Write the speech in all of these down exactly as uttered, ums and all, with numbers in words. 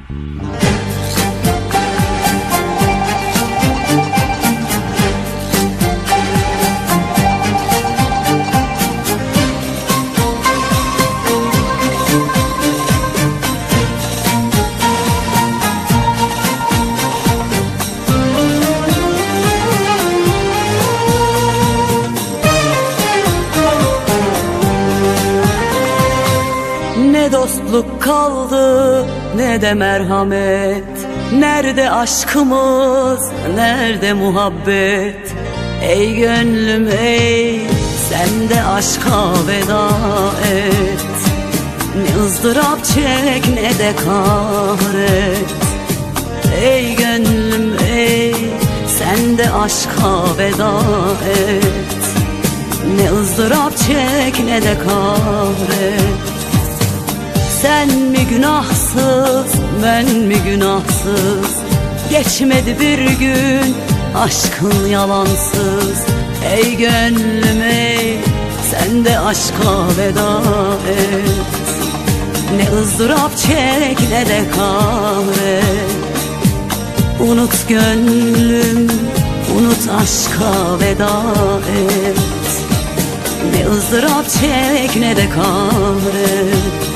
Ne dostluk kaldı ne de merhamet. Nerede aşkımız, nerede muhabbet? Ey gönlüm ey, sen de aşka veda et. Ne ızdırap çek ne de kahret. Ey gönlüm ey, sen de aşka veda et. Ne ızdırap çek ne de kahret. Sen mi günahsız, ben mi günahsız? Geçmedi bir gün aşkın yalansız. Ey gönlüm ey, sen de aşka veda et. Ne ızdırap çek ne de kahret. Unut gönlüm, unut aşka veda et. Ne ızdırap çek ne de kahret.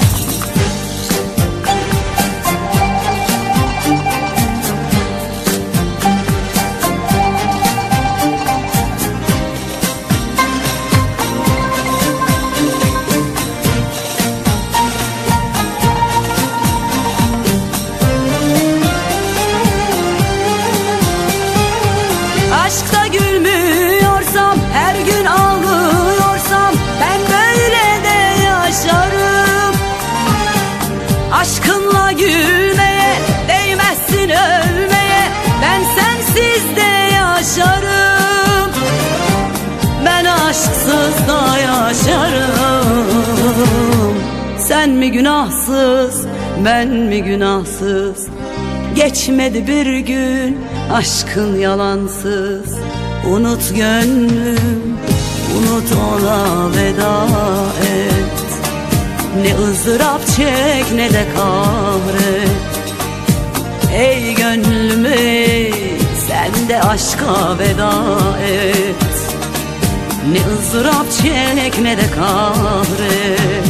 Aşkta gülmüyorsam, her gün ağlıyorsam, ben böyle de yaşarım. Aşkınla gülmeye değmezsin ölmeye, ben sensiz de yaşarım. Ben aşksız da yaşarım. Sen mi günahsız, ben mi günahsız? Geçmedi bir gün aşkın yalansız. Unut gönlüm, unut ona veda et. Ne ızdırap çek ne de kahret. Ey gönlüm ey, sen de aşka veda et. Ne ızdırap çek ne de kahret.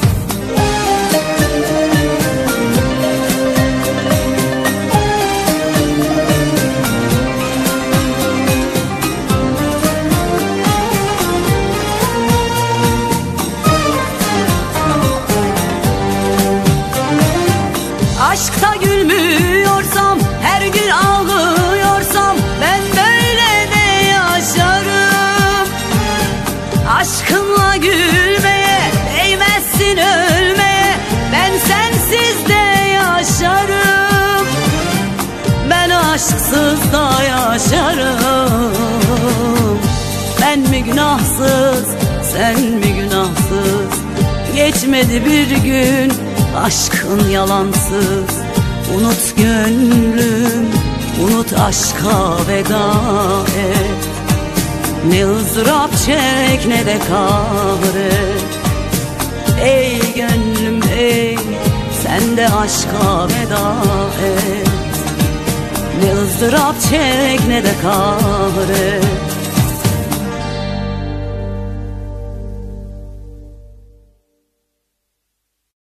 Aşkta gülmüyorsam, her gün ağlıyorsam, ben böyle de yaşarım. Aşkınla gülmeye değmezsin ölmeye, ben sensiz de yaşarım. Ben aşksız da yaşarım. Ben mi günahsız, sen mi günahsız? Geçmedi bir gün aşkın yalansız. Unut gönlüm, unut aşka veda et. Ne ızdırap çek ne de kahret. Ey gönlüm ey, sen de aşka veda et. Ne ızdırap çek ne de kahret.